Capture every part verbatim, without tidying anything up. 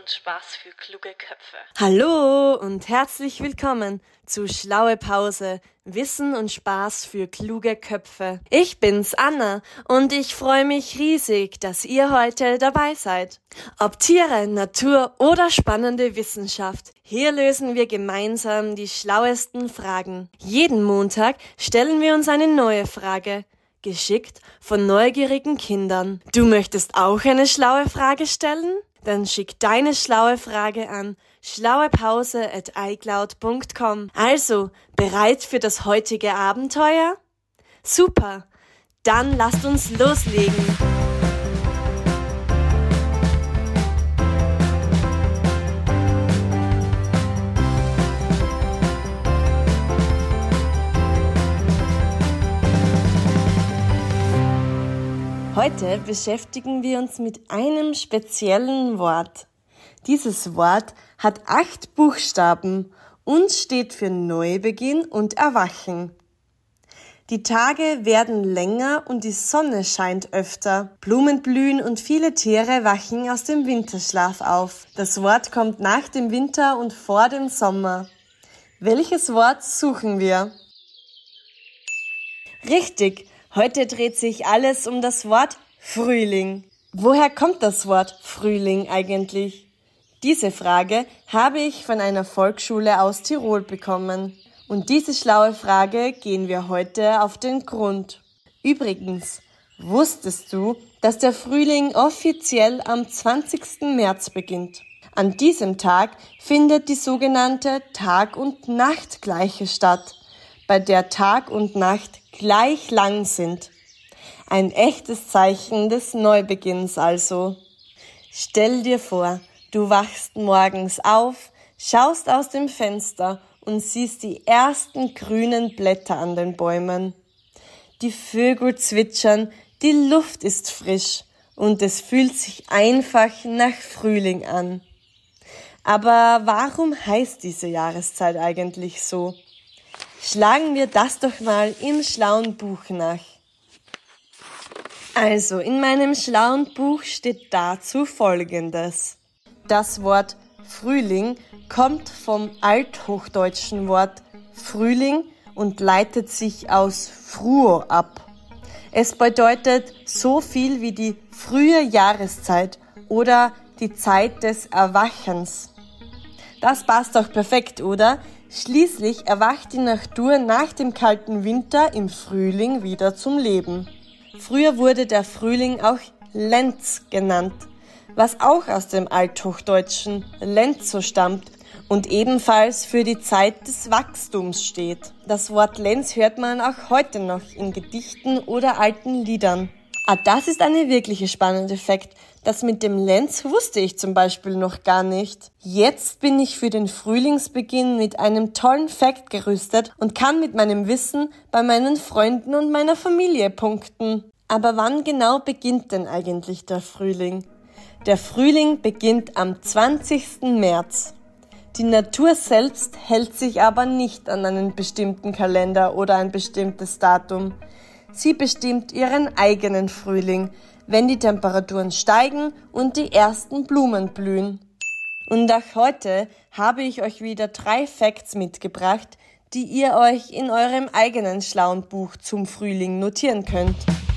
und Spaß für kluge Köpfe. Hallo und herzlich willkommen zu Schlaue Pause, Wissen und Spaß für kluge Köpfe. Ich bin's, Anna, und ich freue mich riesig, dass ihr heute dabei seid. Ob Tiere, Natur oder spannende Wissenschaft, hier lösen wir gemeinsam die schlauesten Fragen. Jeden Montag stellen wir uns eine neue Frage. Geschickt von neugierigen Kindern. Du möchtest auch eine schlaue Frage stellen? Dann schick deine schlaue Frage an schlauepause at icloud punkt com. Also, bereit für das heutige Abenteuer? Super! Dann lasst uns loslegen! Heute beschäftigen wir uns mit einem speziellen Wort. Dieses Wort hat acht Buchstaben und steht für Neubeginn und Erwachen. Die Tage werden länger und die Sonne scheint öfter. Blumen blühen und viele Tiere wachen aus dem Winterschlaf auf. Das Wort kommt nach dem Winter und vor dem Sommer. Welches Wort suchen wir? Richtig! Heute dreht sich alles um das Wort Frühling. Woher kommt das Wort Frühling eigentlich? Diese Frage habe ich von einer Volksschule aus Tirol bekommen. Und diese schlaue Frage gehen wir heute auf den Grund. Übrigens, wusstest du, dass der Frühling offiziell am zwanzigsten März beginnt? An diesem Tag findet die sogenannte Tag- und Nachtgleiche statt, bei der Tag und Nacht gleich lang sind. Ein echtes Zeichen des Neubeginns also. Stell dir vor, du wachst morgens auf, schaust aus dem Fenster und siehst die ersten grünen Blätter an den Bäumen. Die Vögel zwitschern, die Luft ist frisch und es fühlt sich einfach nach Frühling an. Aber warum heißt diese Jahreszeit eigentlich so? Schlagen wir das doch mal im schlauen Buch nach. Also, in meinem schlauen Buch steht dazu Folgendes. Das Wort Frühling kommt vom althochdeutschen Wort Frühling und leitet sich aus fruo ab. Es bedeutet so viel wie die frühe Jahreszeit oder die Zeit des Erwachens. Das passt doch perfekt, oder? Schließlich erwacht die Natur nach dem kalten Winter im Frühling wieder zum Leben. Früher wurde der Frühling auch Lenz genannt, was auch aus dem althochdeutschen Lenzo stammt und ebenfalls für die Zeit des Wachstums steht. Das Wort Lenz hört man auch heute noch in Gedichten oder alten Liedern. Ah, das ist eine wirkliche spannende Fakt. Das mit dem Lenz wusste ich zum Beispiel noch gar nicht. Jetzt bin ich für den Frühlingsbeginn mit einem tollen Fakt gerüstet und kann mit meinem Wissen bei meinen Freunden und meiner Familie punkten. Aber wann genau beginnt denn eigentlich der Frühling? Der Frühling beginnt am zwanzigsten März. Die Natur selbst hält sich aber nicht an einen bestimmten Kalender oder ein bestimmtes Datum. Sie bestimmt ihren eigenen Frühling, wenn die Temperaturen steigen und die ersten Blumen blühen. Und auch heute habe ich euch wieder drei Facts mitgebracht, die ihr euch in eurem eigenen schlauen Buch zum Frühling notieren könnt.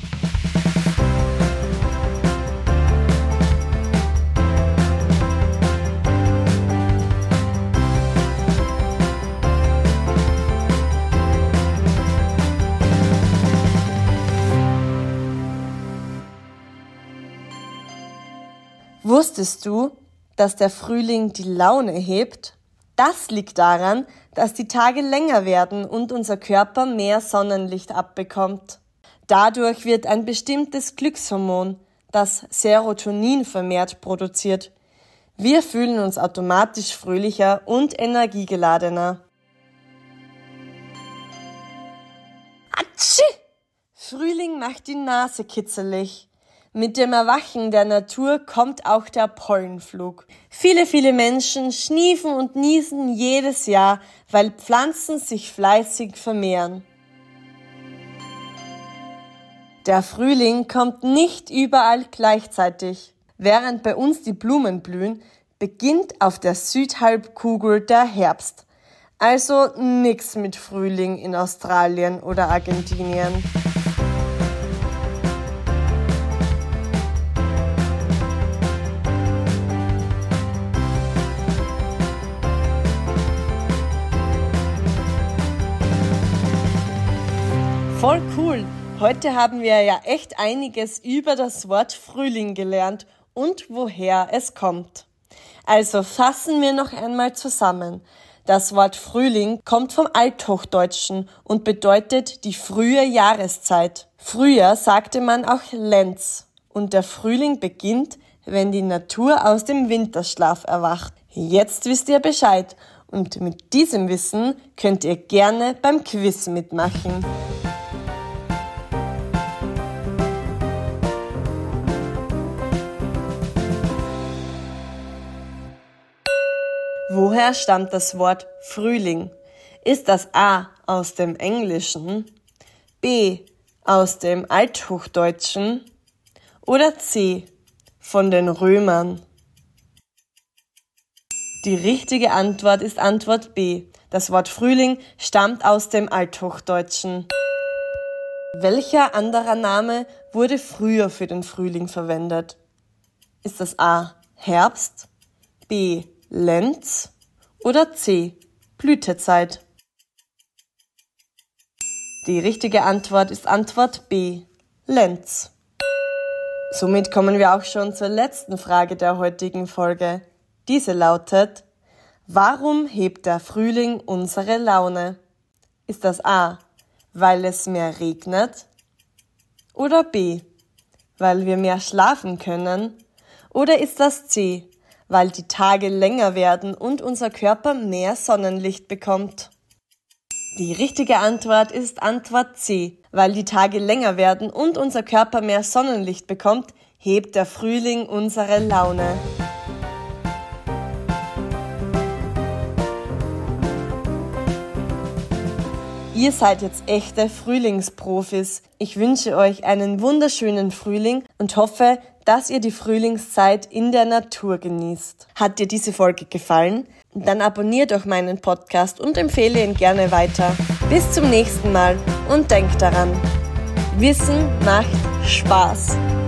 Wusstest du, dass der Frühling die Laune hebt? Das liegt daran, dass die Tage länger werden und unser Körper mehr Sonnenlicht abbekommt. Dadurch wird ein bestimmtes Glückshormon, das Serotonin, vermehrt produziert. Wir fühlen uns automatisch fröhlicher und energiegeladener. Atschi! Frühling macht die Nase kitzelig. Mit dem Erwachen der Natur kommt auch der Pollenflug. Viele, viele Menschen schniefen und niesen jedes Jahr, weil Pflanzen sich fleißig vermehren. Der Frühling kommt nicht überall gleichzeitig. Während bei uns die Blumen blühen, beginnt auf der Südhalbkugel der Herbst. Also nix mit Frühling in Australien oder Argentinien. Voll cool! Heute haben wir ja echt einiges über das Wort Frühling gelernt und woher es kommt. Also fassen wir noch einmal zusammen. Das Wort Frühling kommt vom Althochdeutschen und bedeutet die frühe Jahreszeit. Früher sagte man auch Lenz und der Frühling beginnt, wenn die Natur aus dem Winterschlaf erwacht. Jetzt wisst ihr Bescheid und mit diesem Wissen könnt ihr gerne beim Quiz mitmachen. Woher stammt das Wort Frühling? Ist das A aus dem Englischen, B aus dem Althochdeutschen oder C von den Römern? Die richtige Antwort ist Antwort B. Das Wort Frühling stammt aus dem Althochdeutschen. Welcher anderer Name wurde früher für den Frühling verwendet? Ist das A Herbst, B Lenz oder C Blütezeit? Die richtige Antwort ist Antwort B Lenz. Somit kommen wir auch schon zur letzten Frage der heutigen Folge. Diese lautet: Warum hebt der Frühling unsere Laune? Ist das A, weil es mehr regnet? Oder B, weil wir mehr schlafen können? Oder ist das C, weil die Tage länger werden und unser Körper mehr Sonnenlicht bekommt? Die richtige Antwort ist Antwort C. Weil die Tage länger werden und unser Körper mehr Sonnenlicht bekommt, hebt der Frühling unsere Laune. Ihr seid jetzt echte Frühlingsprofis. Ich wünsche euch einen wunderschönen Frühling und hoffe, dass ihr die Frühlingszeit in der Natur genießt. Hat dir diese Folge gefallen? Dann abonniert doch meinen Podcast und empfehle ihn gerne weiter. Bis zum nächsten Mal und denkt daran, Wissen macht Spaß.